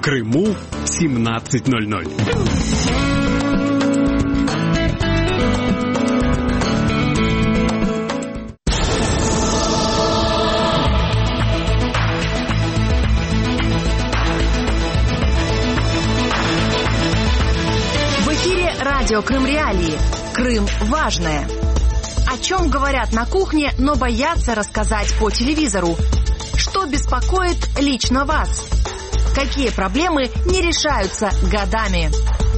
Крыму 17:00. В эфире радио Крым Реалии. Крым важное. О чем говорят на кухне, но боятся рассказать по телевизору? Что беспокоит лично вас? Какие проблемы не решаются годами?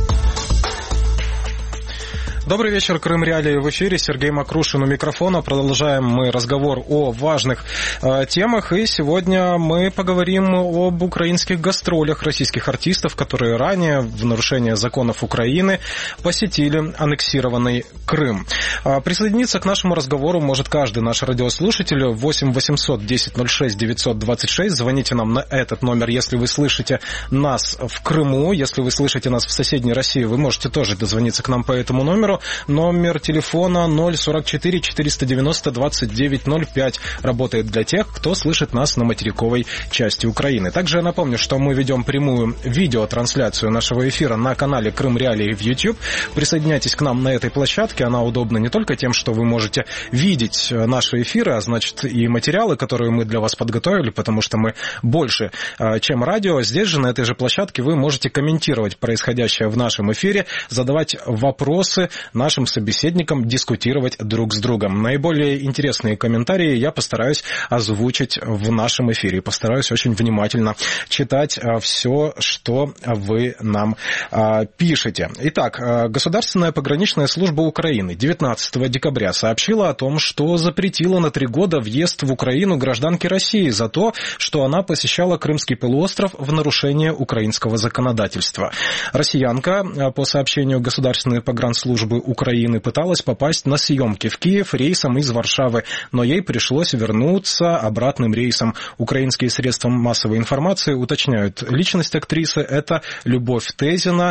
Добрый вечер, Крым Реалии в эфире. Сергей Макрушин у микрофона. Продолжаем мы разговор о важных темах. И сегодня мы поговорим об украинских гастролях российских артистов, которые ранее в нарушение законов Украины посетили аннексированный Крым. Присоединиться к нашему разговору может каждый наш радиослушатель. 8 800 10 06 926. Звоните нам на этот номер, если вы слышите нас в Крыму. Если вы слышите нас в соседней России, вы можете тоже дозвониться к нам по этому номеру. Номер телефона 044 490 2905 работает для тех, кто слышит нас на материковой части Украины. Также я напомню, что мы ведем прямую видеотрансляцию нашего эфира на канале Крым Реалии в YouTube. Присоединяйтесь к нам на этой площадке. Она удобна не только тем, что вы можете видеть наши эфиры, а значит и материалы, которые мы для вас подготовили, потому что мы больше, чем радио. Здесь же, на этой же площадке, вы можете комментировать происходящее в нашем эфире, задавать вопросы нашим собеседникам, дискутировать друг с другом. Наиболее интересные комментарии я постараюсь озвучить в нашем эфире. Постараюсь очень внимательно читать все, что вы нам пишете. Итак, Государственная пограничная служба Украины 19 декабря сообщила о том, что запретила на 3 года въезд в Украину гражданки России за то, что она посещала Крымский полуостров в нарушение украинского законодательства. Россиянка, по сообщению Государственной погранслужбы Украины, пыталась попасть на съемки в Киев рейсом из Варшавы, но ей пришлось вернуться обратным рейсом. Украинские средства массовой информации уточняют, личность актрисы — это Любовь Тезина,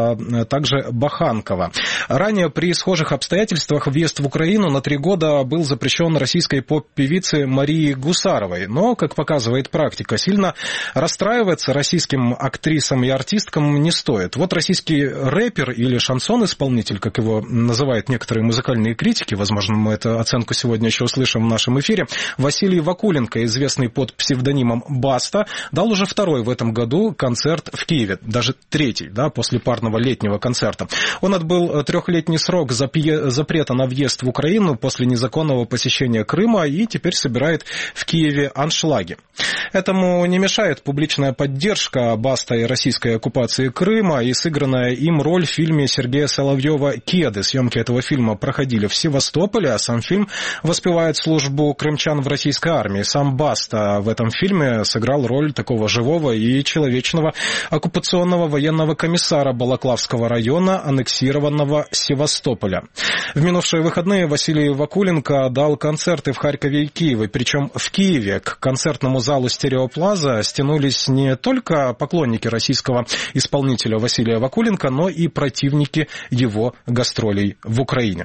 также Баханкова. Ранее при схожих обстоятельствах въезд в Украину на 3 года был запрещен российской поп-певице Марии Гусаровой. Но, как показывает практика, сильно расстраиваться российским актрисам и артисткам не стоит. Вот российский рэпер или шансон-исполнитель, как его называют некоторые музыкальные критики, возможно, мы эту оценку сегодня еще услышим в нашем эфире, Василий Вакуленко, известный под псевдонимом Баста, дал уже 2-й в этом году концерт в Киеве, даже 3-й, после парного летнего концерта. Он отбыл 3-летний срок запрета на въезд в Украину после незаконного посещения Крыма и теперь собирает в Киеве аншлаги. Этому не мешает публичная поддержка Баста и российской оккупации Крыма и сыгранная им роль в фильме Сергея Соловьева «Кеды». Съемки этого фильма проходили в Севастополе, а сам фильм воспевает службу крымчан в российской армии. Сам Баста в этом фильме сыграл роль такого живого и человечного оккупационного военного комиссара Балаклавского района, аннексированного Севастополя. В минувшие выходные Василий Вакуленко дал концерты в Харькове и Киеве, причем в Киеве к концертному залу «Стереоплаза» стянулись не только поклонники российского исполнителя Василия Вакуленко, но и противники его гастролей в Украине.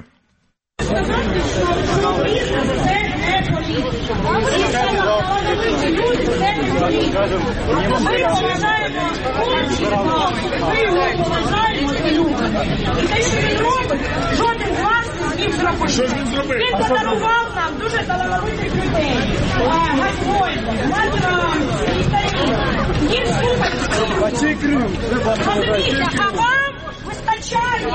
Що ж він зробив? Він подарував нам дуже талановитих людей. Господь, їх слухати. А цей Крим? Розумієте, а вам вистачає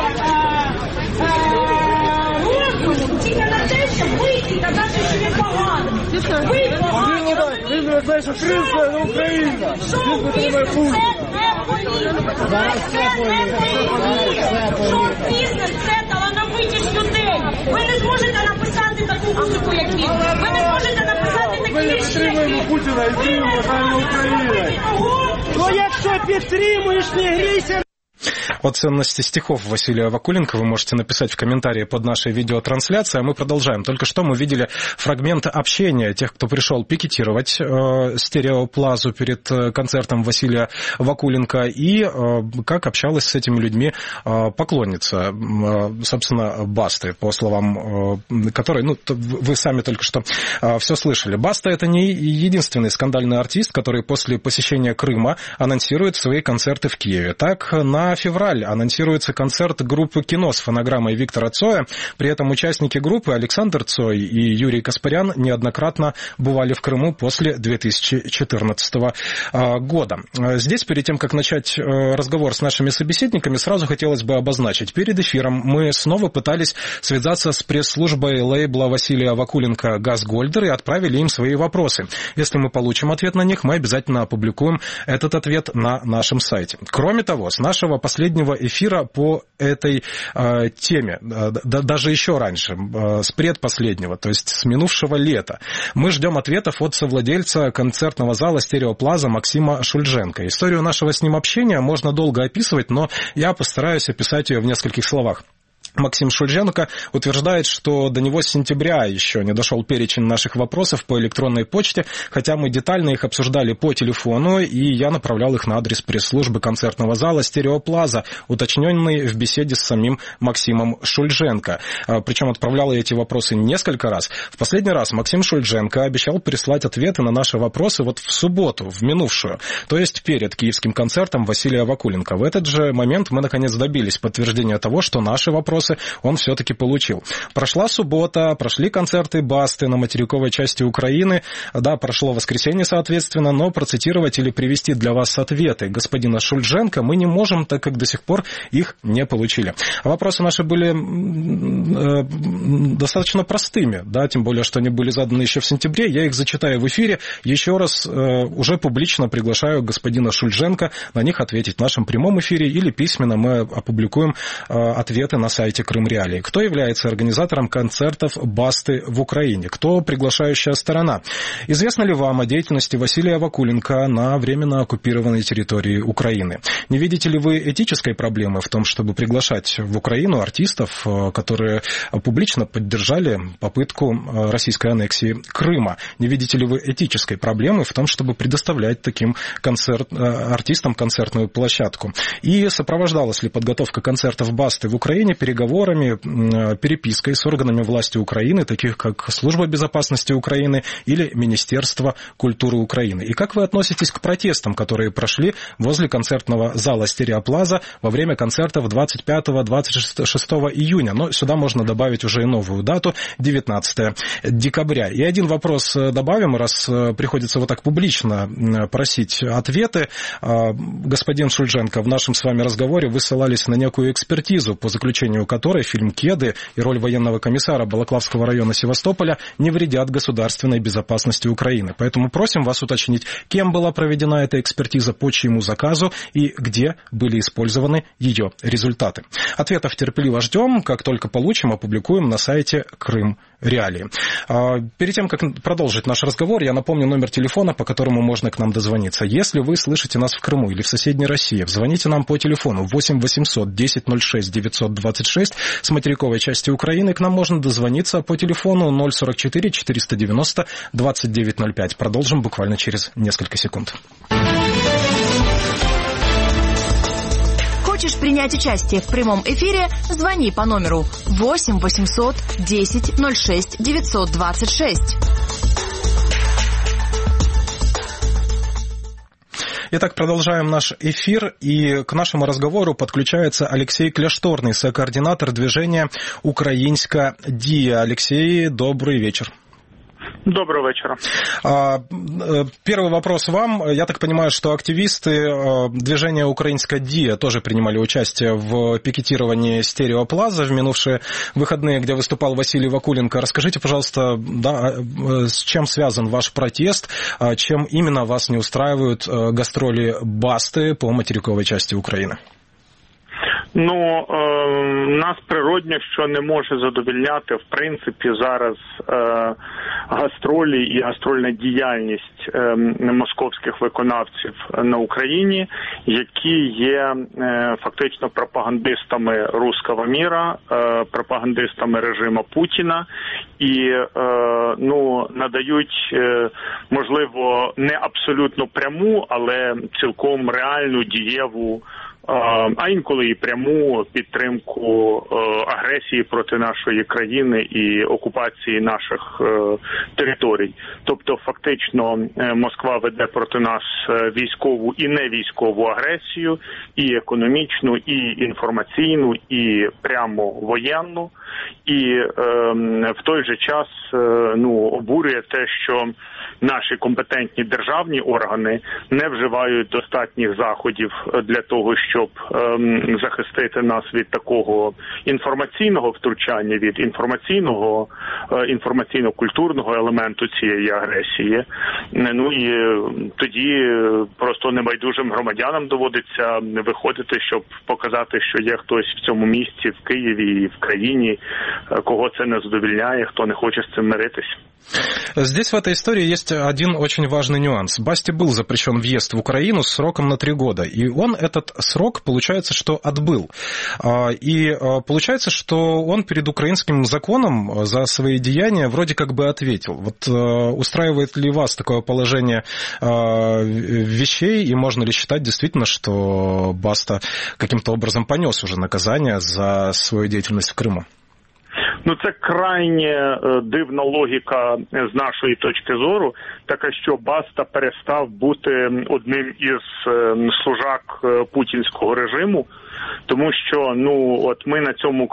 розуму тільки на те, щоб вийти і казати, що він поганий. Він не знає, що Крим – це Україна. Шоу-бізнес – це не політика. Це не політика. Шоу-бізнес – це талановитість людей. Ви не зможете написати таку музику, як він. Ви не зможете написати такі вірші. Ми підтримуємо Путіна і підтримуємо Україну. Ну якщо підтримуєш, не грійся. О ценности стихов Василия Вакуленко вы можете написать в комментарии под нашей видеотрансляцией, а мы продолжаем. Только что мы видели фрагмент общения тех, кто пришел пикетировать Стереоплазу перед концертом Василия Вакуленко, и как общалась с этими людьми поклонница, собственно, Басты, по словам которой, вы сами только что все слышали. Баста — это не единственный скандальный артист, который после посещения Крыма анонсирует свои концерты в Киеве. Так, на февраль анонсируется концерт группы «Кино» с фонограммой Виктора Цоя. При этом участники группы Александр Цой и Юрий Каспарян неоднократно бывали в Крыму после 2014 года. Здесь, перед тем, как начать разговор с нашими собеседниками, сразу хотелось бы обозначить. Перед эфиром мы снова пытались связаться с пресс-службой лейбла Василия Вакуленко «Газгольдер» и отправили им свои вопросы. Если мы получим ответ на них, мы обязательно опубликуем этот ответ на нашем сайте. Кроме того, с нашего последнего эфира по этой теме, даже еще раньше, с предпоследнего, то есть с минувшего лета, мы ждем ответов от совладельца концертного зала «Стереоплаза» Максима Шульженко. Историю нашего с ним общения можно долго описывать, но я постараюсь описать ее в нескольких словах. Максим Шульженко утверждает, что до него с сентября еще не дошел перечень наших вопросов по электронной почте, хотя мы детально их обсуждали по телефону, и я направлял их на адрес пресс-службы концертного зала «Стереоплаза», уточненный в беседе с самим Максимом Шульженко. Причем отправлял я эти вопросы несколько раз. В последний раз Максим Шульженко обещал прислать ответы на наши вопросы вот в субботу, в минувшую, то есть перед киевским концертом Василия Вакуленко. В этот же момент мы, наконец, добились подтверждения того, что наши вопросы он все-таки получил. Прошла суббота, прошли концерты Басты на материковой части Украины, да, прошло воскресенье, соответственно, но процитировать или привести для вас ответы господина Шульженко мы не можем, так как до сих пор их не получили. Вопросы наши были достаточно простыми, да, тем более, что они были заданы еще в сентябре. Я их зачитаю в эфире. Еще раз уже публично приглашаю господина Шульженко на них ответить в нашем прямом эфире или письменно мы опубликуем ответы на сайте Крым Реалии. Кто является организатором концертов Басты в Украине? Кто приглашающая сторона? Известно ли вам о деятельности Василия Вакуленко на временно оккупированной территории Украины? Не видите ли вы этической проблемы в том, чтобы приглашать в Украину артистов, которые публично поддержали попытку российской аннексии Крыма? Не видите ли вы этической проблемы в том, чтобы предоставлять таким артистам концертную площадку? И сопровождалась ли подготовка концертов Басты в Украине переговорами, перепиской с органами власти Украины, таких как Служба безопасности Украины или Министерство культуры Украины? И как вы относитесь к протестам, которые прошли возле концертного зала «Стереоплаза» во время концертов 25-26 июня? Но сюда можно добавить уже и новую дату, 19 декабря. И один вопрос добавим, раз приходится вот так публично просить ответы. Господин Шульженко, в нашем с вами разговоре вы ссылались на некую экспертизу, по заключению которой фильм «Кеды» и роль военного комиссара Балаклавского района Севастополя не вредят государственной безопасности Украины. Поэтому просим вас уточнить, кем была проведена эта экспертиза, по чьему заказу и где были использованы ее результаты. Ответов терпеливо ждем. Как только получим, опубликуем на сайте Крым Реалии. Перед тем, как продолжить наш разговор, я напомню номер телефона, по которому можно к нам дозвониться. Если вы слышите нас в Крыму или в соседней России, звоните нам по телефону 8 800 1006 926. С материковой части Украины к нам можно дозвониться по телефону 044 490 2905. Продолжим буквально через несколько секунд. Хочешь принять участие в прямом эфире? Звони по номеру 8 800 10 06 926. Итак, продолжаем наш эфир, и к нашему разговору подключается Алексей Кляшторный, сокоординатор движения «Украинська дія». Алексей, добрый вечер. Доброго вечера. Первый вопрос вам. Я так понимаю, что активисты движения «Украинська дія» тоже принимали участие в пикетировании «Стереоплаза» в минувшие выходные, где выступал Василий Вакуленко. Расскажите, пожалуйста, да, с чем связан ваш протест, чем именно вас не устраивают гастроли Басты по материковой части Украины? Ну, нас природньо, що не може задовольняти, в принципі, зараз гастролі і гастрольна діяльність московських виконавців на Україні, які є фактично пропагандистами руського міра, пропагандистами режиму Путіна і надають, можливо, не абсолютно пряму, але цілком реальну, дієву, а інколи і пряму підтримку агресії проти нашої країни і окупації наших територій. Тобто, фактично, Москва веде проти нас військову і невійськову агресію, і економічну, і інформаційну, і прямо воєнну. І в той же час обурює те, що наші компетентні державні органи не вживають достатніх заходів для того, щоб захистити нас від такого інформаційного втручання, від інформаційно-культурного елементу цієї агресії. І тоді просто небайдужим громадянам доводиться виходити, щоб показати, що є хтось в цьому місті, в Києві і в країні, кого це не задовольняє, хто не хоче з цим миритись. Здесь в этой истории есть один очень важный нюанс. Басте был запрещен въезд в Украину с сроком на 3 года, и он этот срок, получается, что отбыл. И получается, что он перед украинским законом за свои деяния вроде как бы ответил. Вот устраивает ли вас такое положение вещей, и можно ли считать действительно, что Баста каким-то образом понес уже наказание за свою деятельность в Крыму? Це крайне дивна логіка з нашої точки зору, така, що Баста перестав бути одним із служак путінського режиму, тому що, от ми на цьому,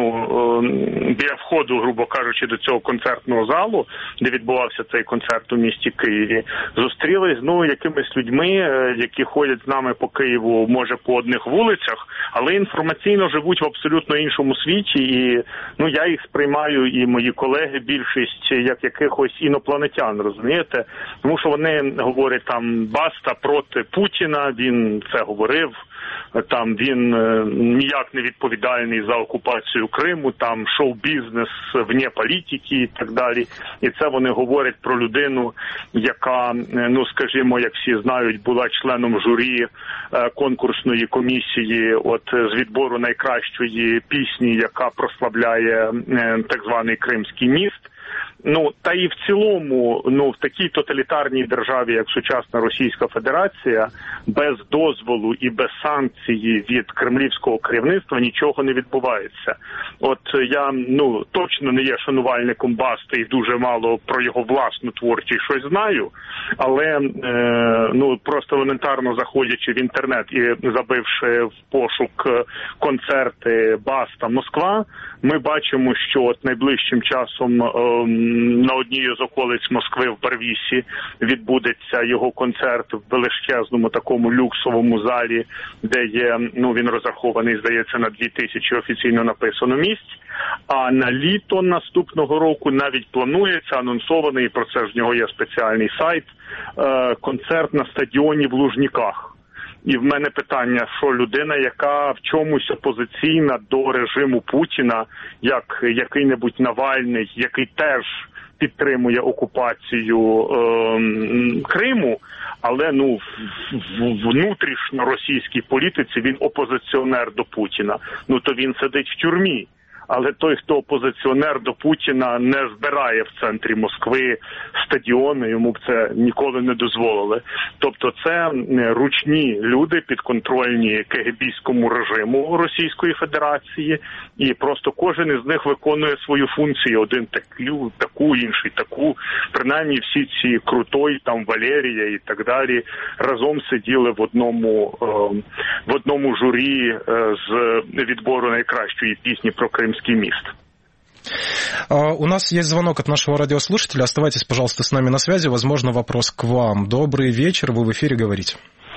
біля входу, грубо кажучи, до цього концертного залу, де відбувався цей концерт у місті Києві, зустрілись, якимись людьми, які ходять з нами по Києву, може, по одних вулицях, але інформаційно живуть в абсолютно іншому світі, і, я їх сприймаю, і мої колеги, більшість, як якихось інопланетян, розумієте? Тому що вони говорять, там, Баста проти Путіна, він це говорив, там він ніяк не відповідальний за окупацію Криму, там шоу-бізнес вне політики і так далі. І це вони говорять про людину, яка, скажімо, як всі знають, була членом журі конкурсної комісії з відбору найкращої пісні, яка прославляє так званий Кримський міст. Та і в цілому, в такій тоталітарній державі, як сучасна Російська Федерація, без дозволу і без санкції від кремлівського керівництва нічого не відбувається. От я, точно не є шанувальником Басти і дуже мало про його власну творчість щось знаю, але, просто елементарно заходячи в інтернет і забивши в пошук концерти Баста Москва, ми бачимо, що найближчим часом на одній з околиць Москви в Барвісі відбудеться його концерт в величезному такому люксовому залі, де є, він розрахований, здається, на 2000 офіційно написано місць. А на літо наступного року навіть планується, анонсований, і про це ж в нього є спеціальний сайт, концерт на стадіоні в Лужниках. І в мене питання, що людина, яка в чомусь опозиційна до режиму Путіна, як який-небудь Навальний, який теж підтримує окупацію Криму, але в внутрішньо російській політиці він опозиціонер до Путіна. То він сидить в тюрмі. Але той, хто опозиціонер до Путіна, не збирає в центрі Москви стадіони, йому б це ніколи не дозволили. Тобто це ручні люди, підконтрольні КГБ-ському режиму Російської Федерації, і просто кожен із них виконує свою функцію. Один таку, інший таку. Принаймні всі ці Крутой, там Валерія і так далі, разом сиділи в одному журі з відбору найкращої пісні про Кримський міст. У нас есть звонок от нашего радиослушателя. Оставайтесь, пожалуйста, с нами на связи. Возможно, вопрос к вам. Добрый вечер, вы в эфире, говорите.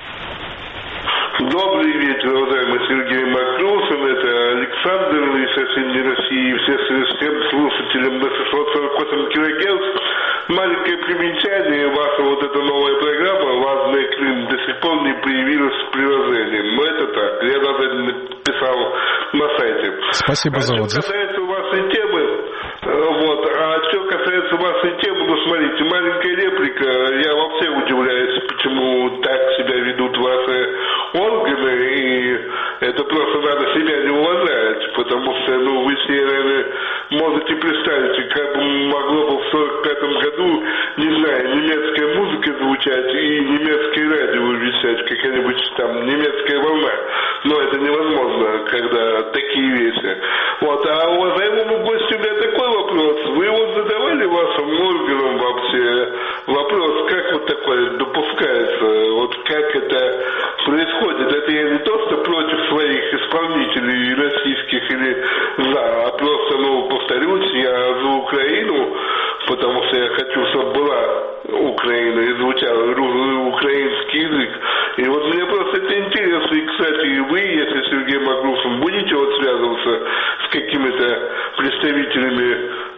Добрый вечер, уважаемый Сергей Макрушин. Это Александр из соседней России. Всем слушателям на 648 кГц. Маленькое примечание. Ваша эта новая программа «Важный Крым» до сих пор не появилась в приложении. Но это так. Я даже написал на сайте. Спасибо за отзыв. Что касается вашей темы, что касается вашей темы, смотрите, маленькая реплика, я вообще удивляюсь, почему так себя ведут ваши органы, и это просто надо себя не уважать, потому что, вы себе, наверное, можете представить, как бы могло бы в 45-м году, не знаю, немецкая музыка звучать и немецкое радио вещать, какая-нибудь там немецкая волна. Но это невозможно, когда такие вещи. А уважаемому гостю у меня такой вопрос. Вы задавали вашим органам вообще вопрос, как такое допускается? Как это происходит? Это я не просто против своих исполнителей российских или за, а просто, повторюсь, я за Украину, потому что я хочу, чтобы была Украина и звучал украинский язык. И мне просто это интересно. И, кстати, вы, если Сергей Макрушин, будете связываться с какими-то представителями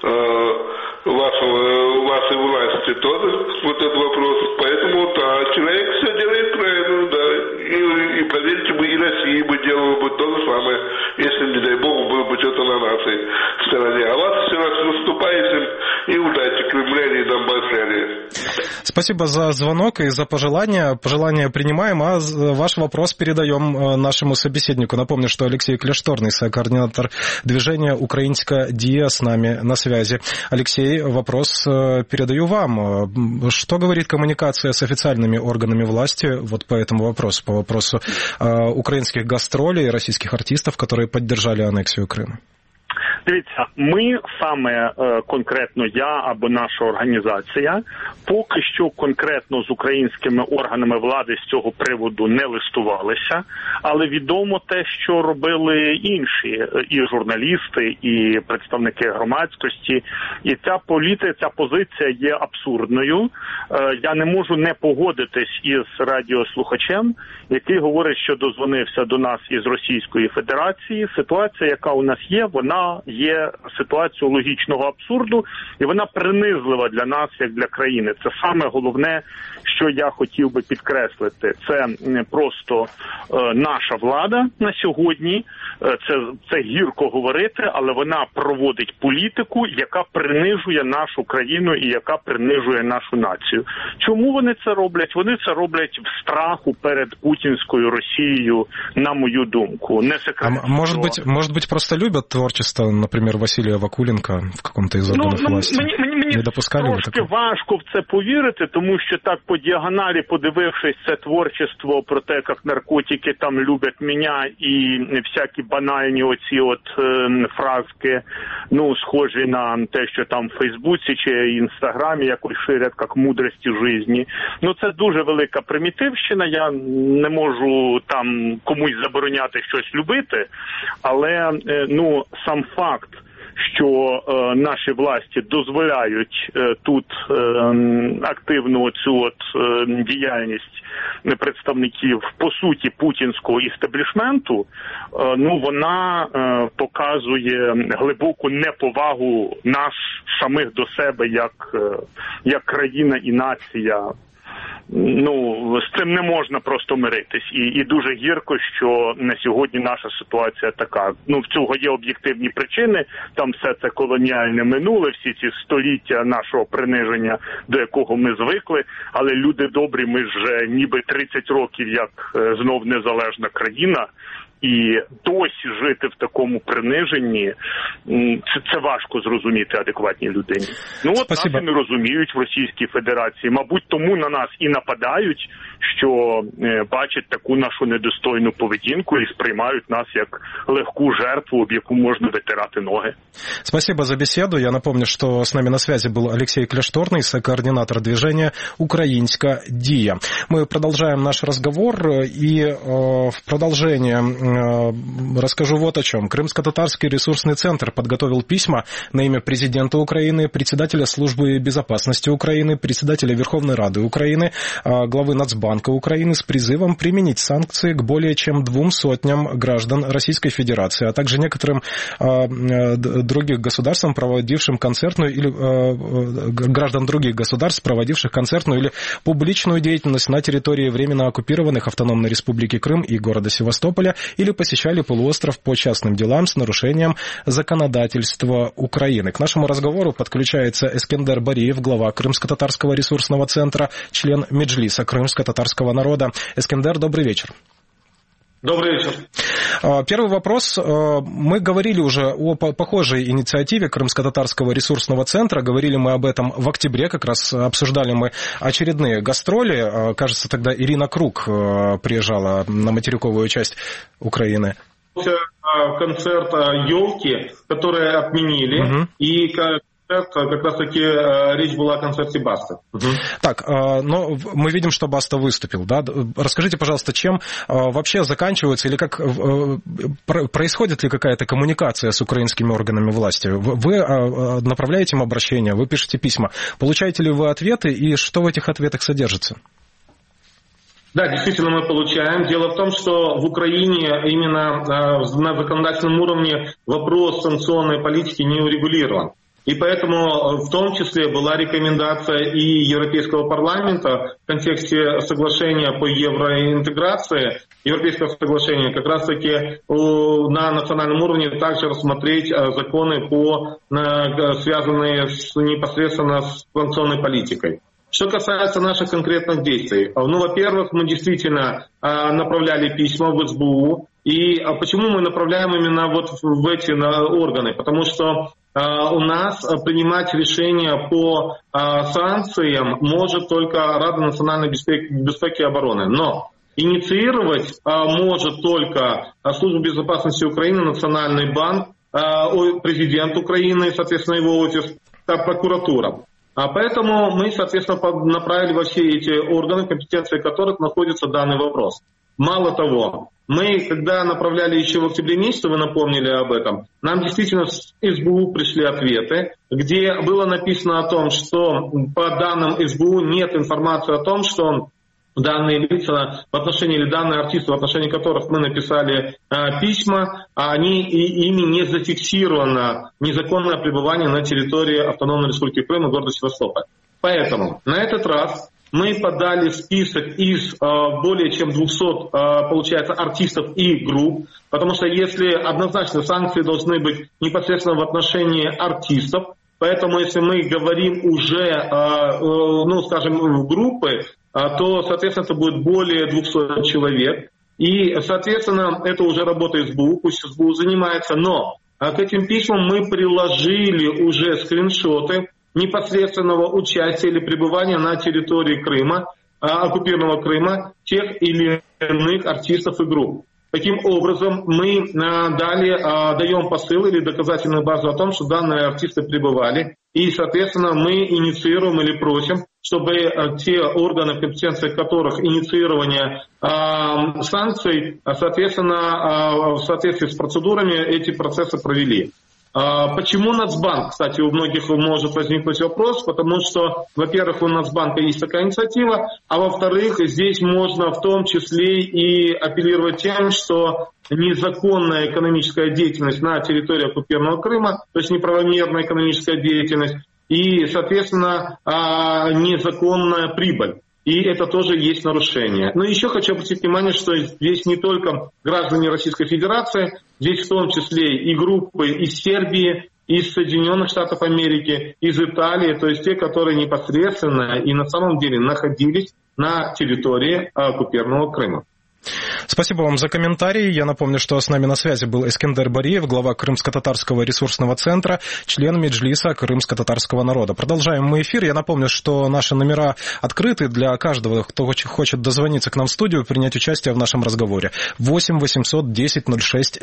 вашей власти, тоже этот вопрос. Поэтому, человек все делает правильно, да. И поверьте бы, и Россия бы делала бы то же самое, если, не дай бог, было бы что-то на нашей стороне. А вас все раз наступающим и удачи Кремля и Донбасса. Спасибо за звонок и за пожелания. Пожелания принимаем, а ваш вопрос передаем нашему собеседнику. Напомню, что Алексей Кляшторный, координатор движения «Украинская Дия», с нами на связи. Алексей, вопрос передаю вам. Что говорит коммуникация с официальными органами власти по этому вопросу, по вопросу украинских гастролей, российских артистов, которые поддержали аннексию Крыма? Дивіться, ми саме конкретно я або наша організація поки що конкретно з українськими органами влади з цього приводу не листувалися, але відомо те, що робили інші і журналісти, і представники громадськості, і ця позиція є абсурдною. Я не можу не погодитись із радіослухачем, який говорить, що дозвонився до нас із Російської Федерації. Ситуація, яка у нас є, вона є ситуацією логічного абсурду, і вона принизлива для нас, як для країни. Це саме головне, що я хотів би підкреслити. Це просто наша влада на сьогодні, це гірко говорити, але вона проводить політику, яка принижує нашу країну і яка принижує нашу націю. Чому вони це роблять? Вони це роблять в страху перед путінською Росією, на мою думку. Не секрет. А может быть, просто любят творчество, например, Василия Вакуленко в каком-то из органов власти? Мені трошки важко в це повірити, тому що так по діагоналі, подивившись це творчество про те, як наркотики там люблять мене і всякі банальні оці фразки, схожі на те, що там в Фейсбуці чи Інстаграмі якось ширять, як мудрості житті. Це дуже велика примітивщина, я не можу там комусь забороняти щось любити, але, сам факт, що наші власті дозволяють тут активну цю діяльність представників, по суті, путінського істеблішменту, вона показує глибоку неповагу нас самих до себе як країна і нація. З цим не можна просто миритись. І дуже гірко, що на сьогодні наша ситуація така. В цього є об'єктивні причини, там все це колоніальне минуле, всі ці століття нашого приниження, до якого ми звикли, але люди добрі, ми вже ніби 30 років як знов незалежна країна, і досі жити в такому приниженні, це важко зрозуміти адекватній людині. Нас і не розуміють в Російській Федерації. Мабуть, тому на нас і нападають, що бачать таку нашу недостойну поведінку і сприймають нас як легку жертву, об яку можна витирати ноги. Спасибо за беседу. Я напомню, что с нами на связи был Алексей Кляшторный, сокоординатор движения «Украинская Дия». Мы продолжаем наш разговор, и в продолжение расскажу вот о чем. Крымско-татарский ресурсный центр подготовил письма на имя президента Украины, председателя службы безопасности Украины, председателя Верховной Рады Украины, главы Нацбанка Украины с призывом применить санкции к более чем 200 граждан Российской Федерации, а также некоторым других государств, проводившим концертную или граждан других государств, проводивших концертную или публичную деятельность на территории временно оккупированных Автономной Республики Крым и города Севастополя или посещали полуостров по частным делам с нарушением законодательства Украины. К нашему разговору подключается Эскендер Бариев, глава Крымско-татарского ресурсного центра, член Меджлиса крымско-татарского народа. Эскендер, добрый вечер. Добрый вечер. Первый вопрос. Мы говорили уже о похожей инициативе Крымско-татарского ресурсного центра. Говорили мы об этом в октябре, как раз обсуждали мы очередные гастроли. Кажется, тогда Ирина Круг приезжала на материковую часть Украины. Концерт «Елки», который отменили, и как раз таки речь была о концерте Басты. Так, но мы видим, что Баста выступил, да? Расскажите, пожалуйста, чем вообще заканчивается, или как происходит ли какая-то коммуникация с украинскими органами власти? Вы направляете им обращения, вы пишете письма. Получаете ли вы ответы, и что в этих ответах содержится? Да, действительно мы получаем. Дело в том, что в Украине именно на законодательном уровне вопрос санкционной политики не урегулирован. И поэтому в том числе была рекомендация и Европейского парламента в контексте соглашения по евроинтеграции, Европейского соглашения, как раз таки на национальном уровне также рассмотреть законы, связанные непосредственно с санкционной политикой. Что касается наших конкретных действий, во-первых, мы действительно направляли письма в СБУ. И почему мы направляем именно вот в эти органы? Потому что у нас принимать решения по санкциям может только Рада национальной безопасности и обороны. Но инициировать может только Служба безопасности Украины, Национальный банк, президент Украины, соответственно, его офис, прокуратура. Поэтому мы, соответственно, направили во все эти органы, компетенции которых находится данный вопрос. Мало того, мы, когда направляли еще в октябре месяце, вы напомнили об этом, нам действительно с СБУ пришли ответы, где было написано о том, что по данным СБУ нет информации о том, что данные лица в отношении, или данные артисты, в отношении которых мы написали письма, ими не зафиксировано незаконное пребывание на территории Автономной Республики Крым и города Севастополь. Поэтому на этот раз мы подали список из более чем 200, получается, артистов и групп, потому что если однозначно санкции должны быть непосредственно в отношении артистов, поэтому если мы говорим уже, скажем, группы, то, соответственно, это будет более 200 человек. И, соответственно, это уже работа СБУ, пусть СБУ занимается, но к этим письмам мы приложили уже скриншоты непосредственного участия или пребывания на территории Крыма, оккупированного Крыма, тех или иных артистов и групп. Таким образом, мы далее даем посыл или доказательную базу о том, что данные артисты пребывали, и, соответственно, мы инициируем или просим, чтобы те органы, компетенции которых инициирование санкций, соответственно, в соответствии с процедурами эти процессы провели. Почему Нацбанк? Кстати, у многих может возникнуть вопрос, потому что, во-первых, у Нацбанка есть такая инициатива, а во-вторых, здесь можно в том числе и апеллировать тем, что незаконная экономическая деятельность на территории оккупированного Крыма, то есть неправомерная экономическая деятельность, и, соответственно, незаконная прибыль. И это тоже есть нарушение. Но еще хочу обратить внимание, что здесь не только граждане Российской Федерации, здесь в том числе и группы из Сербии, из Соединенных Штатов Америки, из Италии, то есть те, которые непосредственно и на самом деле находились на территории оккупированного Крыма. Спасибо вам за комментарий. Я напомню, что с нами на связи был Эскендер Бариев, глава Крымско-татарского ресурсного центра, член Меджлиса Крымско-татарского народа. Продолжаем мы эфир. Я напомню, что наши номера открыты для каждого, кто хочет дозвониться к нам в студию, принять участие в нашем разговоре. 8 800 10 06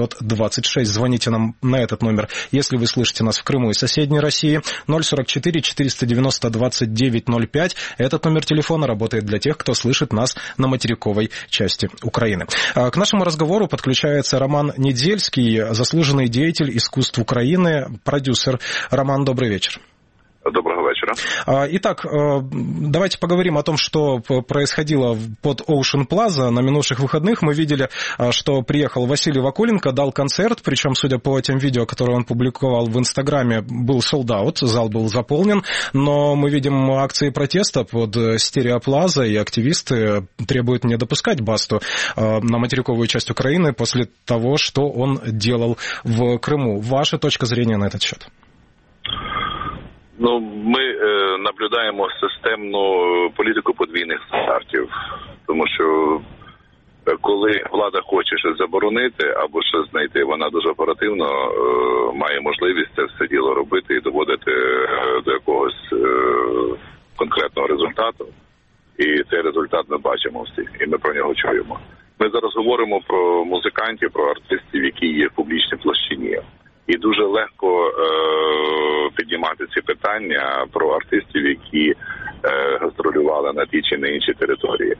926. Звоните нам на этот номер, если вы слышите нас в Крыму и соседней России. 044 490 29 05. Этот номер телефона работает для тех, кто слышит нас на материковой части Украины. К нашему разговору подключается Роман Недельский, заслуженный деятель искусств Украины, продюсер. Роман, добрый вечер. Доброго вечера. утро. Итак, давайте поговорим о том, что происходило под Ocean Plaza. На минувших выходных мы видели, что приехал Василий Вакуленко, дал концерт, причем, судя по тем видео, которые он публиковал в Инстаграме, был sold out, зал был заполнен, но мы видим акции протеста под Стереоплаза, и активисты требуют не допускать Басту на материковую часть Украины после того, что он делал в Крыму. Ваша точка зрения на этот счет? Ми наблюдаємо системну політику подвійних стандартів, тому що коли влада хоче щось заборонити або щось знайти, вона дуже оперативно має можливість це все діло робити і доводити до якогось конкретного результату. І цей результат ми бачимо всі, і ми про нього чуємо. Ми зараз говоримо про музикантів, про артистів, які є в публічній площині. І дуже легко піднімати ці питання про артистів, які гастролювали на тій чи на іншій території.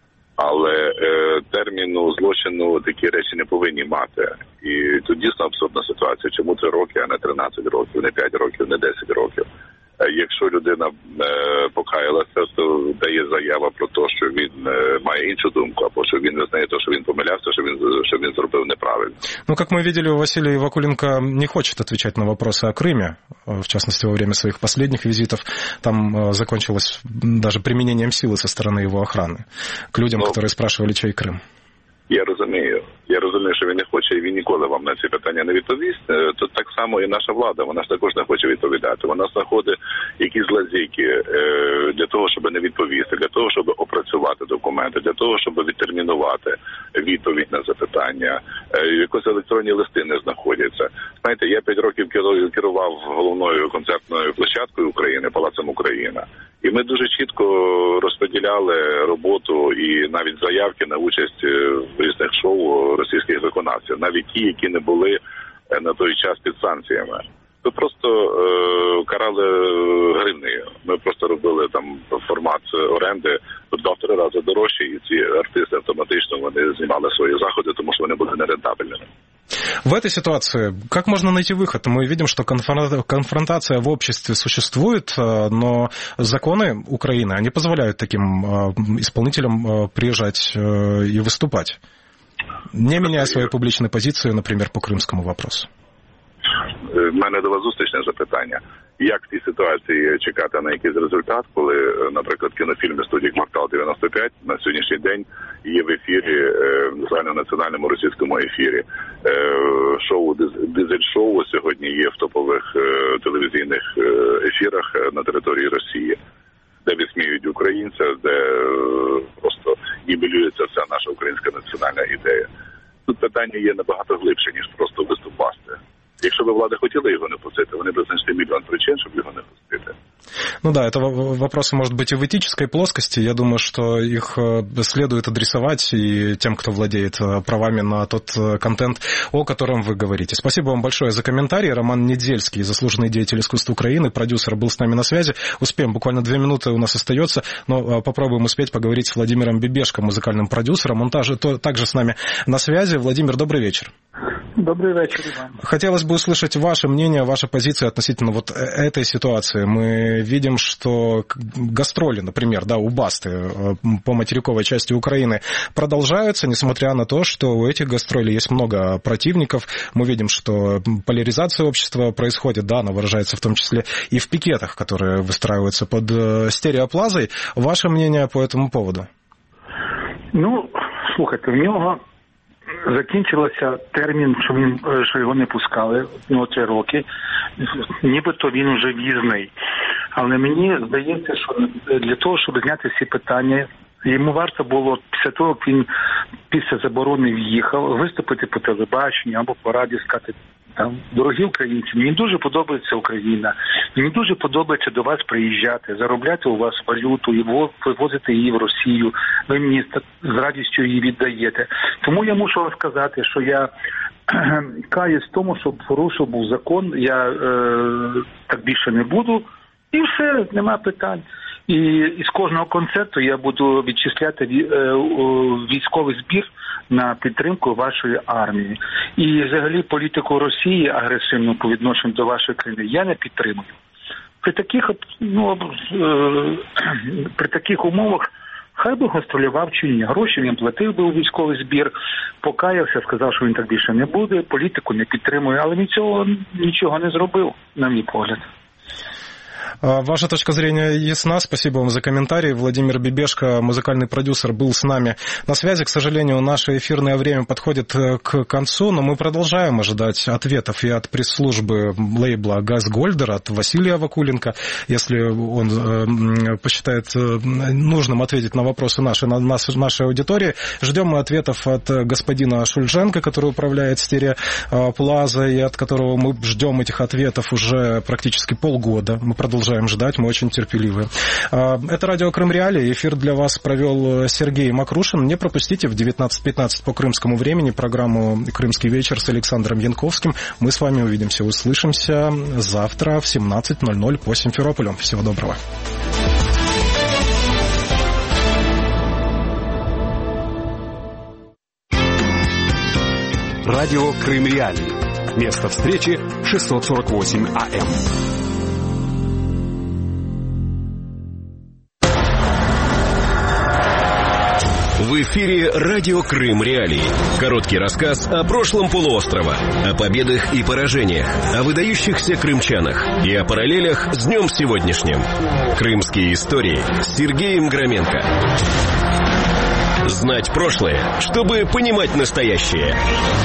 Але терміну злочину такі речі не повинні мати. І тут дійсно абсурдна ситуація. Чому 3 роки, а не 13 років, не 5 років, не 10 років? Якщо людина покаялася, то дає заява про те, що він має іншу думку, або що він визнає те, що він помилявся, що він зробив неправильно. Ну, как мы видели, Василий Вакуленко не хочет отвечать на вопросы о Крыме, в частности, во время своих последних визитов. Там закончилось даже применением силы со стороны его охраны к людям, которые спрашивали, чей Крым. Я розумію, що він не хоче, і він ніколи вам на ці питання не відповість. Тут так само і наша влада, вона ж також не хоче відповідати. Вона знаходить якісь лазейки для того, щоб не відповісти, для того, щоб опрацювати документи, для того, щоб відтермінувати відповідь на запитання. Якось електронні листи не знаходяться. Знаєте, я 5 років керував головною концертною площадкою України, Палацом Україна. І ми дуже чітко розподіляли роботу і навіть заявки на участь в різних шоу російських виконавців, навіть ті, які не були на той час під санкціями. Ми просто карали гривнею. Ми просто робили там формат оренди в 2-3 рази дорожче, і ці артисти автоматично вони знімали свої заходи, тому що вони були нерентабельними. В этой ситуации как можно найти выход? Мы видим, что конфронтация в обществе существует, но законы Украины, они позволяют таким исполнителям приезжать и выступать, не меняя своей публичной позиции, например, по крымскому вопросу. В мене до вас зустрічне запитання. Як в цій ситуації чекати на якийсь результат, коли, наприклад, кінофільми студії «Квартал 95» на сьогоднішній день є в ефірі, в загальнонаціональному російському ефірі. Шоу «Дизель-шоу» сьогодні є в топових телевізійних ефірах на території Росії, де висміюють українця, де просто нівелюється вся наша українська національна ідея. Тут питання є набагато глибше, ніж просто виступ Басти. Якщо бы влада хотела его не пустить, вони бы знайшли миллион причин, чтобы его не пустить. Ну да, это вопросы, может быть, и в этической плоскости. Я думаю, что их следует адресовать и тем, кто владеет правами на тот контент, о котором вы говорите. Спасибо вам большое за комментарий. Роман Недзельский, заслуженный деятель искусства Украины, продюсер, был с нами на связи. Успеем, буквально 2 минуты у нас остается, но попробуем успеть поговорить с Владимиром Бебешко, музыкальным продюсером. Он также с нами на связи. Владимир, добрый вечер. Добрый вечер, Иван. Хотелось бы услышать ваше мнение, ваша позиция относительно вот этой ситуации. Мы видим, что гастроли, например, да, у Басты по материковой части Украины продолжаются, несмотря на то, что у этих гастролей есть много противников. Мы видим, что поляризация общества происходит, да, она выражается в том числе и в пикетах, которые выстраиваются под Стереоплазой. Ваше мнение по этому поводу? Ну, слухайте, в нього закінчився термін, що його не пускали, 3 роки, нібито він вже в'їзний. Але мені здається, що для того, щоб зняти всі питання, йому варто було після того, як він після заборони в'їхав, виступити по телебаченню або по радіо, сказати, там, дорогі українці, мені дуже подобається Україна, мені дуже подобається до вас приїжджати, заробляти у вас валюту і вивозити її в Росію, ви мені з радістю її віддаєте. Тому я мушу вам сказати, що я каюсь в тому, що порушив був закон, я так більше не буду, і все, нема питань. І з кожного концерту я буду відчисляти військовий збір на підтримку вашої армії. І взагалі політику Росії агресивну по відношенню до вашої країни я не підтримую. при таких умовах хай би гастролював чи ні. Гроші він платив би у військовий збір, покаявся, сказав, що він так більше не буде, політику не підтримує, але він цього нічого не зробив, на мій погляд. Ваша точка зрения ясна. Спасибо вам за комментарий. Владимир Бибешко, музыкальный продюсер, был с нами на связи. К сожалению, наше эфирное время подходит к концу, но мы продолжаем ожидать ответов и от пресс-службы лейбла «Газгольдер», от Василия Вакуленко, если он посчитает нужным ответить на вопросы нашей аудитории. Ждем мы ответов от господина Шульженко, который управляет Стереоплаза, и от которого мы ждем этих ответов уже практически полгода. Мы продолжаем ждать, мы очень терпеливы. Это радио Крым Реалии. Эфир для вас провел Сергей Макрушин. Не пропустите в 19:15 по крымскому времени программу «Крымский вечер» с Александром Янковским. Мы с вами увидимся, услышимся завтра в 17:00 по Симферополю. Всего доброго. Радио Крым Реалии. Место встречи 648 АМ. В эфире радио Крым Реалии. Короткий рассказ о прошлом полуострова, о победах и поражениях, о выдающихся крымчанах и о параллелях с днем сегодняшним. Крымские истории с Сергеем Громенко. Знать прошлое, чтобы понимать настоящее.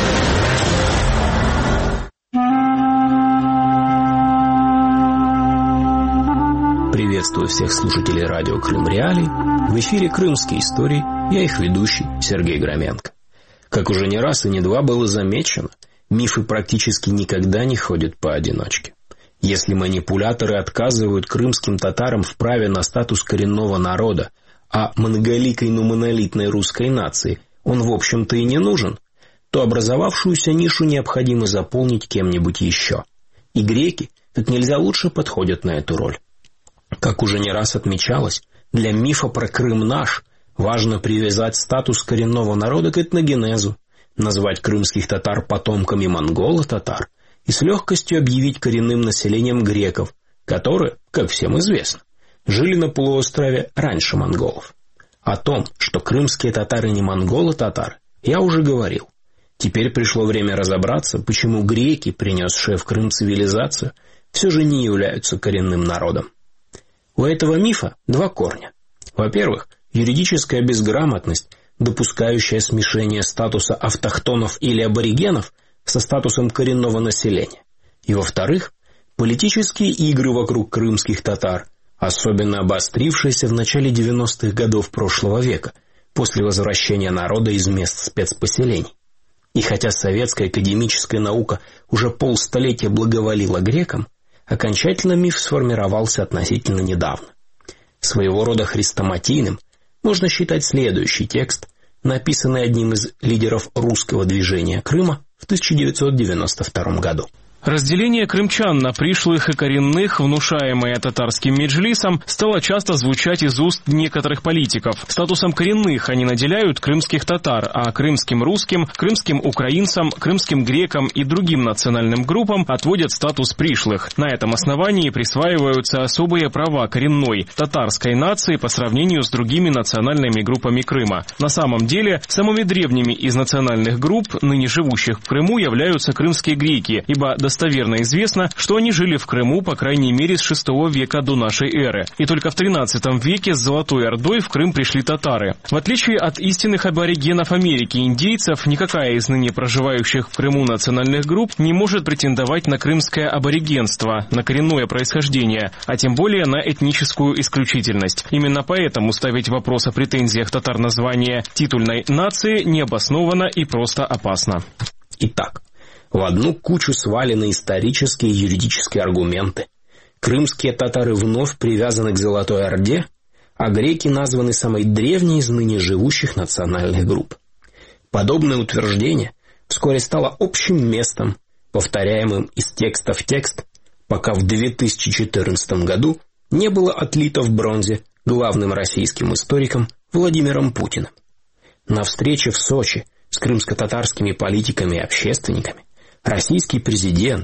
Приветствую всех слушателей радио Крым Реалии. В эфире «Крымские истории». Я их ведущий Сергей Громенко. Как уже не раз и не два было замечено, мифы практически никогда не ходят поодиночке. Если манипуляторы отказывают крымским татарам в праве на статус коренного народа, а многоликой, но монолитной русской нации он, в общем-то, и не нужен, то образовавшуюся нишу необходимо заполнить кем-нибудь еще. И греки как нельзя лучше подходят на эту роль. Как уже не раз отмечалось, для мифа про Крым наш важно привязать статус коренного народа к этногенезу, назвать крымских татар потомками монголо-татар и с легкостью объявить коренным населением греков, которые, как всем известно, жили на полуострове раньше монголов. О том, что крымские татары не монголо-татары, я уже говорил. Теперь пришло время разобраться, почему греки, принесшие в Крым цивилизацию, все же не являются коренным народом. У этого мифа два корня. Во-первых, юридическая безграмотность, допускающая смешение статуса автохтонов или аборигенов со статусом коренного населения. И во-вторых, политические игры вокруг крымских татар, особенно обострившиеся в начале 90-х годов прошлого века, после возвращения народа из мест спецпоселений. И хотя советская академическая наука уже полстолетия благоволила грекам, окончательно миф сформировался относительно недавно. Своего рода хрестоматийным можно считать следующий текст, написанный одним из лидеров русского движения Крыма в 1992 году. Разделение крымчан на пришлых и коренных, внушаемое татарским меджлисом, стало часто звучать из уст некоторых политиков. Статусом коренных они наделяют крымских татар, а крымским русским, крымским украинцам, крымским грекам и другим национальным группам отводят статус пришлых. На этом основании присваиваются особые права коренной татарской нации по сравнению с другими национальными группами Крыма. На самом деле, самыми древними из национальных групп, ныне живущих в Крыму, являются крымские греки, ибо достоверно известно, что они жили в Крыму по крайней мере с VI века до нашей эры. И только в XIII веке с Золотой Ордой в Крым пришли татары. В отличие от истинных аборигенов Америки и индейцев, никакая из ныне проживающих в Крыму национальных групп не может претендовать на крымское аборигенство, на коренное происхождение, а тем более на этническую исключительность. Именно поэтому ставить вопрос о претензиях татар на звание титульной нации необоснованно и просто опасно. Итак, в одну кучу свалены исторические и юридические аргументы. Крымские татары вновь привязаны к Золотой Орде, а греки названы самой древней из ныне живущих национальных групп. Подобное утверждение вскоре стало общим местом, повторяемым из текста в текст, пока в 2014 году не было отлито в бронзе главным российским историком Владимиром Путиным. На встрече в Сочи с крымско-татарскими политиками и общественниками российский президент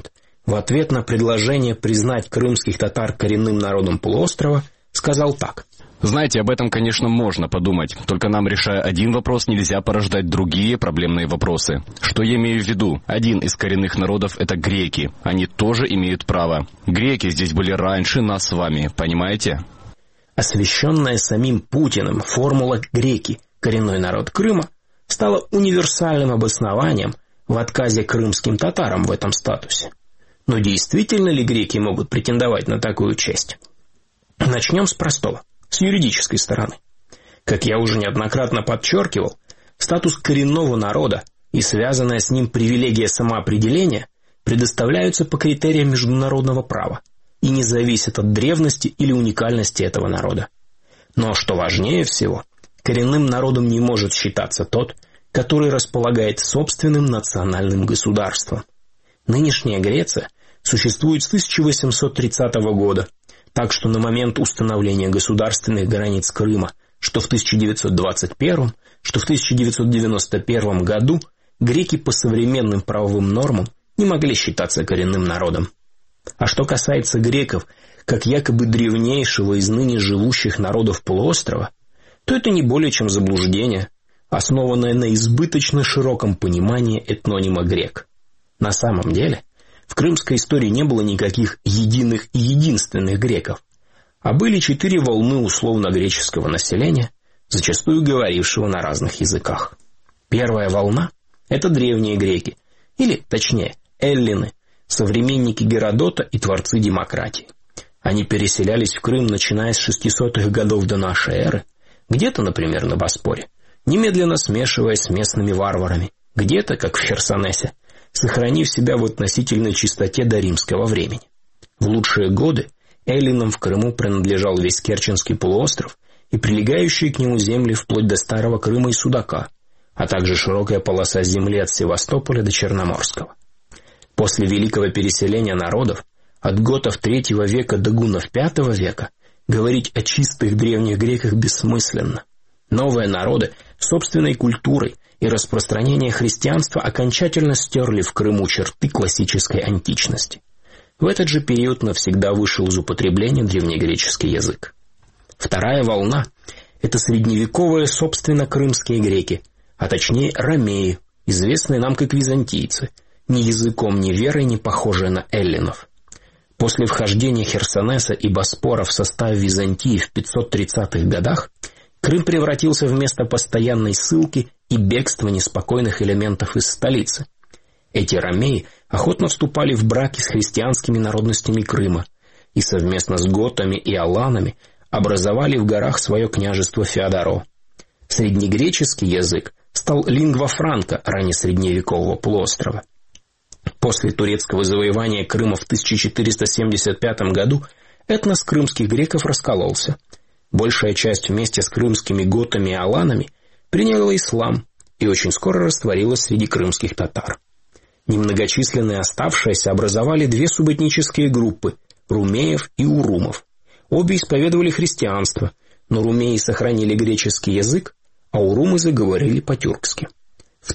в ответ на предложение признать крымских татар коренным народом полуострова, сказал так. Знаете, об этом, конечно, можно подумать, только нам, решая один вопрос, нельзя порождать другие проблемные вопросы. Что я имею в виду? Один из коренных народов – это греки. Они тоже имеют право. Греки здесь были раньше нас с вами, понимаете? Освященная самим Путиным формула «греки» – коренной народ Крыма стала универсальным обоснованием в отказе крымским татарам в этом статусе. Но действительно ли греки могут претендовать на такую честь? Начнем с простого. С юридической стороны. Как я уже неоднократно подчеркивал, статус коренного народа и связанная с ним привилегия самоопределения предоставляются по критериям международного права и не зависят от древности или уникальности этого народа. Но, что важнее всего, коренным народом не может считаться тот, который располагает собственным национальным государством. Нынешняя Греция существует с 1830 года, так что на момент установления государственных границ Крыма, что в 1921, что в 1991 году, греки по современным правовым нормам не могли считаться коренным народом. А что касается греков, как якобы древнейшего из ныне живущих народов полуострова, то это не более чем заблуждение, основанное на избыточно широком понимании этнонима грек. На самом деле, в крымской истории не было никаких единых и единственных греков, а были 4 волны условно-греческого населения, зачастую говорившего на разных языках. Первая волна – это древние греки, или, точнее, эллины, современники Геродота и творцы демократии. Они переселялись в Крым, начиная с 600-х годов до нашей эры, где-то, например, на Боспоре, немедленно смешиваясь с местными варварами, где-то, как в Херсонесе, сохранив себя в относительной чистоте до римского времени. В лучшие годы эллинам в Крыму принадлежал весь Керченский полуостров и прилегающие к нему земли вплоть до Старого Крыма и Судака, а также широкая полоса земли от Севастополя до Черноморского. После великого переселения народов, от готов III века до гуннов V века, говорить о чистых древних греках бессмысленно. Новые народы собственной культурой и распространение христианства окончательно стерли в Крыму черты классической античности. В этот же период навсегда вышел из употребления древнегреческий язык. Вторая волна – это средневековые собственно крымские греки, а точнее ромеи, известные нам как византийцы, ни языком, ни верой не похожие на эллинов. После вхождения Херсонеса и Боспора в состав Византии в 530-х годах Крым превратился в место постоянной ссылки и бегства неспокойных элементов из столицы. Эти ромеи охотно вступали в браки с христианскими народностями Крыма и совместно с готами и аланами образовали в горах свое княжество Феодоро. Среднегреческий язык стал лингва франка раннесредневекового полуострова. После турецкого завоевания Крыма в 1475 году этнос крымских греков раскололся. Большая часть вместе с крымскими готами и аланами приняла ислам и очень скоро растворилась среди крымских татар. Немногочисленные оставшиеся образовали 2 субэтнические группы – румеев и урумов. Обе исповедовали христианство, но румеи сохранили греческий язык, а урумы заговорили по-тюркски. В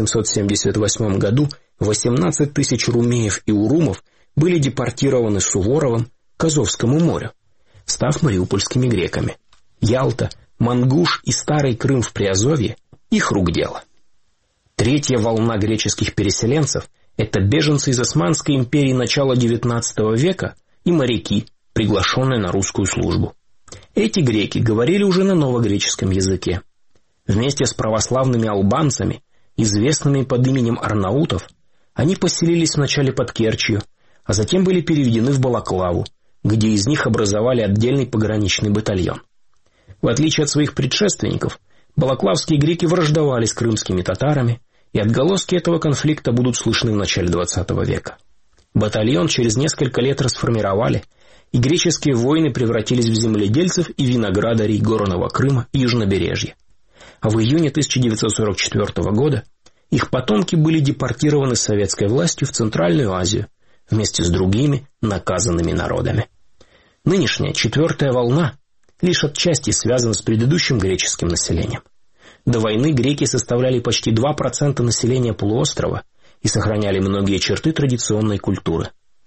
1778 году 18 тысяч румеев и урумов были депортированы Суворовым к Азовскому морю, став мариупольскими греками. Ялта, Мангуш и Старый Крым в Приазовье – их рук дело. Третья волна греческих переселенцев – это беженцы из Османской империи начала XIX века и моряки, приглашенные на русскую службу. Эти греки говорили уже на новогреческом языке. Вместе с православными албанцами, известными под именем арнаутов, они поселились вначале под Керчью, а затем были переведены в Балаклаву, где из них образовали отдельный пограничный батальон. В отличие от своих предшественников, балаклавские греки враждовали с крымскими татарами, и отголоски этого конфликта будут слышны в начале XX века. Батальон через несколько лет расформировали, и греческие воины превратились в земледельцев и виноградарей Горного Крыма и Южнобережья. А в июне 1944 года их потомки были депортированы советской властью в Центральную Азию вместе с другими наказанными народами. Нынешняя 4-я волна лишь отчасти связана с предыдущим греческим населением. До войны греки составляли почти 2% населения полуострова и сохраняли многие черты традиционной культуры.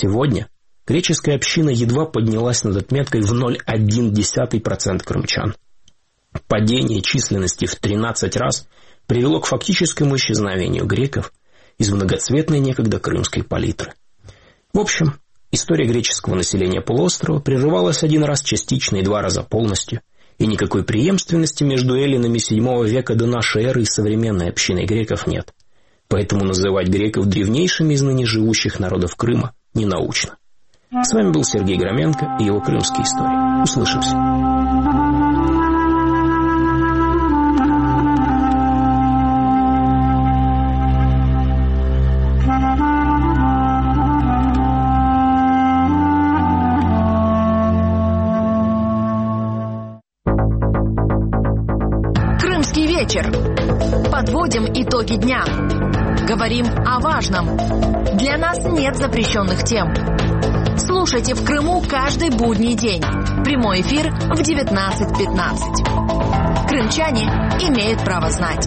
Сегодня греческая община едва поднялась над отметкой в 0,1% крымчан. Падение численности в 13 раз привело к фактическому исчезновению греков из многоцветной некогда крымской палитры. В общем, история греческого населения полуострова прерывалась один раз частично и 2 раза полностью, и никакой преемственности между эллинами VII века до нашей эры и современной общиной греков нет. Поэтому называть греков древнейшими из ныне живущих народов Крыма ненаучно. С вами был Сергей Громенко и его крымские истории. Услышимся. Крымский вечер. Подводим итоги дня. Говорим о важном. Для нас нет запрещенных тем. Слушайте в Крыму каждый будний день. Прямой эфир в 19:15. Крымчане имеют право знать.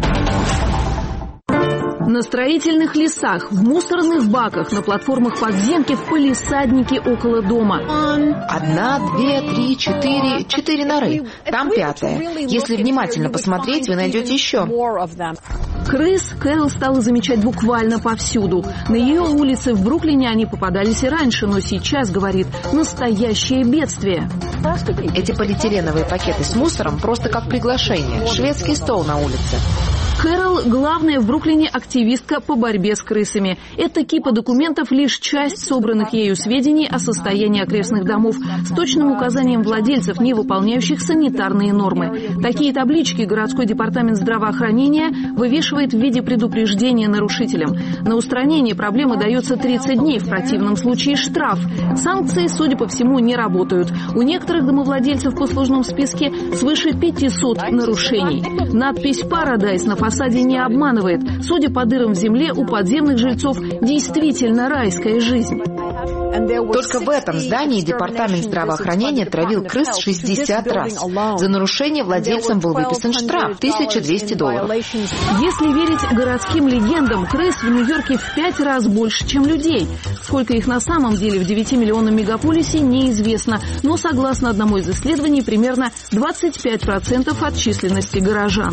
На строительных лесах, в мусорных баках, на платформах подземки, в палисаднике около дома. 1, 2, 3, 4 норы. Там 5-я. Если внимательно посмотреть, вы найдете еще. Крыс Кэрол стала замечать буквально повсюду. На ее улице в Бруклине они попадались и раньше, но сейчас, говорит, настоящее бедствие. Эти полиэтиленовые пакеты с мусором просто как приглашение. Шведский стол на улице. Кэрол – главная в Бруклине активистка по борьбе с крысами. Эта кипа документов – лишь часть собранных ею сведений о состоянии окрестных домов с точным указанием владельцев, не выполняющих санитарные нормы. Такие таблички городской департамент здравоохранения вывешивает в виде предупреждения нарушителям. На устранение проблемы дается 30 дней, в противном случае штраф. Санкции, судя по всему, не работают. У некоторых домовладельцев в послужном списке свыше 500 нарушений. Надпись «Парадайз» на фасаде не обманывает. Судя по дырам в земле, у подземных жильцов действительно райская жизнь. Только в этом здании департамент здравоохранения травил крыс 60 раз. За нарушение владельцам был выписан штраф $1200. Если верить городским легендам, крыс в Нью-Йорке в 5 раз больше, чем людей. Сколько их на самом деле в 9-миллионном мегаполисе, неизвестно. Но, согласно одному из исследований, примерно 25% от численности горожан.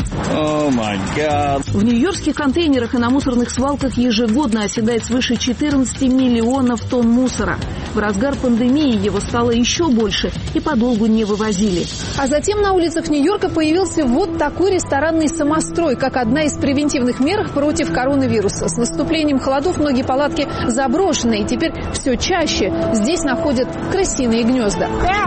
В нью-йоркских контейнерах и на мусорных свалках ежегодно оседает свыше 14 миллионов тонн мусора. В разгар пандемии его стало еще больше и подолгу не вывозили. А затем на улицах Нью-Йорка появился вот такой ресторанный самострой, как одна из превентивных мер против коронавируса. С наступлением холодов многие палатки заброшены, и теперь все чаще здесь находят крысиные гнезда.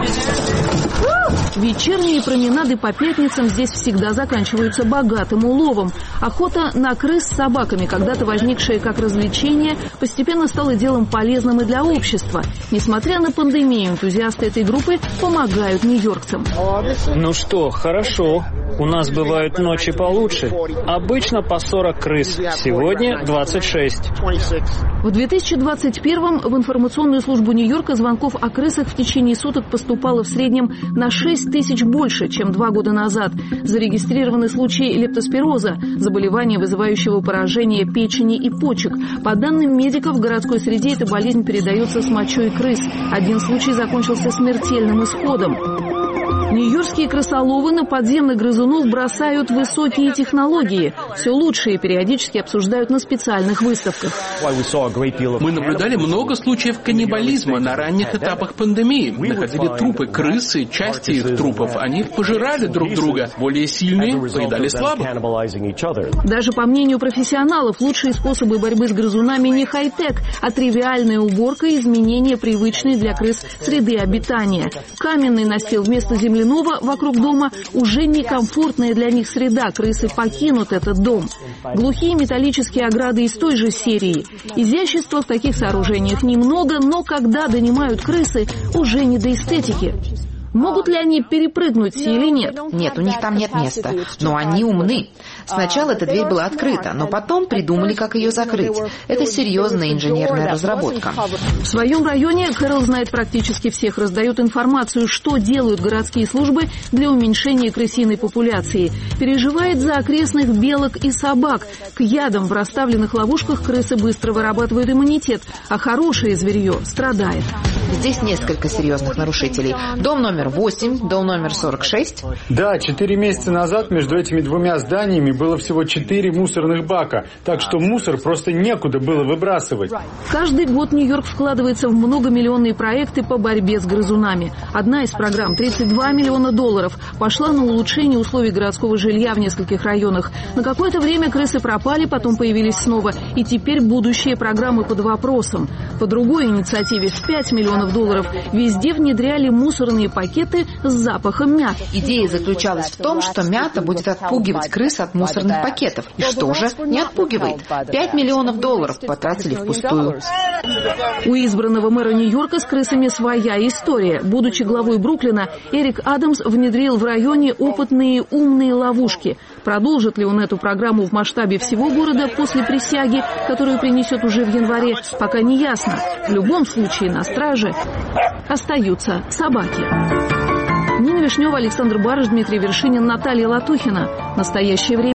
Вечерние променады по пятницам здесь всегда заканчиваются богатым уловом. Охота на крыс с собаками, когда-то возникшая как развлечение, постепенно стала делом полезным и для общества. Несмотря на пандемию, энтузиасты этой группы помогают нью-йоркцам. Ну что, хорошо. У нас бывают ночи получше. Обычно по 40 крыс. Сегодня 26. В 2021-м в информационную службу Нью-Йорка звонков о крысах в течение суток поступало в среднем на 6 тысяч больше, чем 2 года назад. Зарегистрированы случаи лептоспироза, заболевания, вызывающего поражение печени и почек. По данным медиков, в городской среде эта болезнь передается с мочой крыс. Один случай закончился смертельным исходом. Нью-йоркские крысоловы на подземных грызунов бросают высокие технологии. Все лучшее периодически обсуждают на специальных выставках. Мы наблюдали много случаев каннибализма на ранних этапах пандемии. Находили трупы крыс и части их трупов. Они пожирали друг друга. Более сильные поедали слабых. Даже по мнению профессионалов, лучшие способы борьбы с грызунами не хай-тек, а тривиальная уборка и изменение привычной для крыс среды обитания. Каменный настил вместо земляного вокруг дома уже некомфортная для них среда. Крысы покинут этот дом. Глухие металлические ограды из той же серии. Изящества в таких сооружениях немного, но когда донимают крысы, уже не до эстетики. Могут ли они перепрыгнуть или нет? Нет, у них там нет места. Но они умны. Сначала эта дверь была открыта, но потом придумали, как ее закрыть. Это серьезная инженерная разработка. В своем районе Кэрол знает практически всех, раздает информацию, что делают городские службы для уменьшения крысиной популяции. Переживает за окрестных белок и собак. К ядам в расставленных ловушках крысы быстро вырабатывают иммунитет, а хорошее зверье страдает. Здесь несколько серьезных нарушителей. Дом номер 8, дом номер 46. Да, 4 месяца назад между этими двумя зданиями было всего 4 мусорных бака, так что мусор просто некуда было выбрасывать. Каждый год Нью-Йорк вкладывается в многомиллионные проекты по борьбе с грызунами. Одна из программ, $32 миллиона, пошла на улучшение условий городского жилья в нескольких районах. На какое-то время крысы пропали, потом появились снова. И теперь будущие программы под вопросом. По другой инициативе в $5 миллионов везде внедряли мусорные пакеты с запахом мяты. Идея заключалась в том, что мята будет отпугивать крыс от мусорных пакетов. И что же? Не отпугивает. $5 миллионов потратили впустую. У избранного мэра Нью-Йорка с крысами своя история. Будучи главой Бруклина, Эрик Адамс внедрил в районе опытные умные ловушки. Продолжит ли он эту программу в масштабе всего города после присяги, которую принесет уже в январе, пока не ясно. В любом случае на страже остаются собаки. Нина Вишнева, Александр Барыш, Дмитрий Вершинин, Наталья Латухина. Настоящее время.